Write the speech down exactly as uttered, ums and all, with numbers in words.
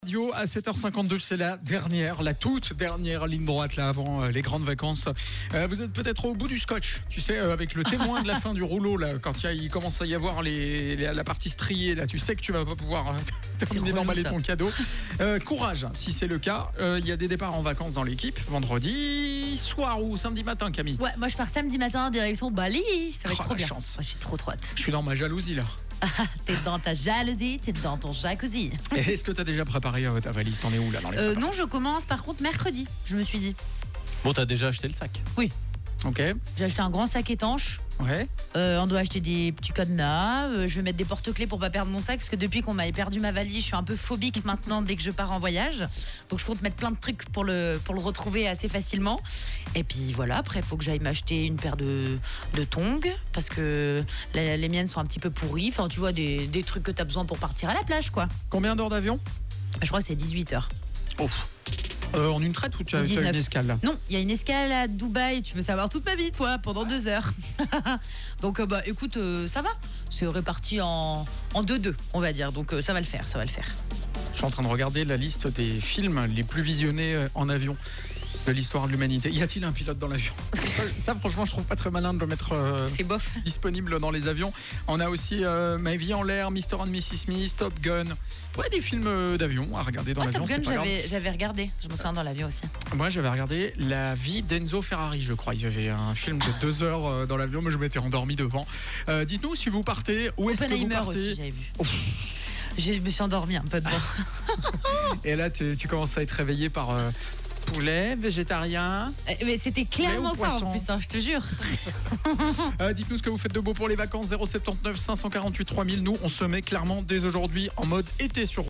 Radio à sept heures cinquante-deux, c'est la dernière, la toute dernière ligne droite là avant euh, les grandes vacances. Euh, vous êtes peut-être au bout du scotch, tu sais, euh, avec le témoin de la fin du rouleau là, quand il, y a, il commence à y avoir les, les- la partie striée là, tu sais que tu vas pas pouvoir euh, terminer relou, d'emballer ça. ton cadeau. Euh, courage, si c'est le cas. Euh, Il y a des départs en vacances dans l'équipe, vendredi soir ou samedi matin, Camille. Ouais, moi je pars samedi matin direction Bali. Ça va être Oh, trop la bien. chance. Moi, j'ai trop trop hâte. Je suis dans ma jalousie là. T'es dans ta jalousie, t'es dans ton jacuzzi. Et Est-ce que tu as déjà préparé euh, ta valise? T'en es où là dans les Euh, préparatifs non, je commence par contre mercredi. Je me suis dit. Bon, t'as déjà acheté le sac. Oui, Ok, j'ai acheté un grand sac étanche. ouais. Euh, on doit acheter des petits cadenas. Euh, je vais mettre des porte-clés pour pas perdre mon sac parce que depuis qu'on m'avait perdu ma valise, je suis un peu phobique maintenant dès que je pars en voyage. Donc je compte mettre plein de trucs pour le pour le retrouver assez facilement. Et puis voilà, après il faut que j'aille m'acheter une paire de de tongs parce que les, les miennes sont un petit peu pourries. Enfin tu vois des, des trucs que t'as besoin pour partir à la plage quoi. Combien d'heures d'avion? Je crois que c'est dix-huit heures. Ouf. Euh, en une traite ou tu as, tu as dix-neuf. une escale là? Non, il y a une escale à Dubaï. Tu veux savoir toute ma vie, toi, pendant deux heures. Donc, euh, bah, écoute, euh, ça va. C'est réparti en en deux deux, on va dire. Donc, euh, ça va le faire, ça va le faire. Je suis en train de regarder la liste des films les plus visionnés euh, en avion de l'histoire de l'humanité. Y a-t-il un pilote dans l'avion? Ça, franchement, je trouve pas très malin de le mettre euh, C'est bof. disponible dans les avions. On a aussi euh, Ma vie en l'air, mister and missus Smith, Top Gun. Ouais, des films euh, d'avion à regarder dans Oh, l'avion. Top Gun, c'est pas grave. j'avais, j'avais regardé. Je me souviens dans l'avion aussi. Moi, j'avais regardé La vie d'Enzo Ferrari, je crois. Il y avait un film de deux heures euh, dans l'avion, mais je m'étais endormi devant. Euh, dites-nous si vous partez, où est-ce que vous Oppenheimer partez? aussi, j'avais vu. Je me suis endormie un peu devant. Et là, tu, tu commences à être réveillé par euh, poulet, végétarien. Eh, Mais c'était clairement ou ça poisson en plus, hein, je te jure. Euh, dites-nous ce que vous faites de beau pour les vacances. Zéro sept neuf cinq cent quarante-huit trois mille. Nous, on se met clairement dès aujourd'hui en mode été sur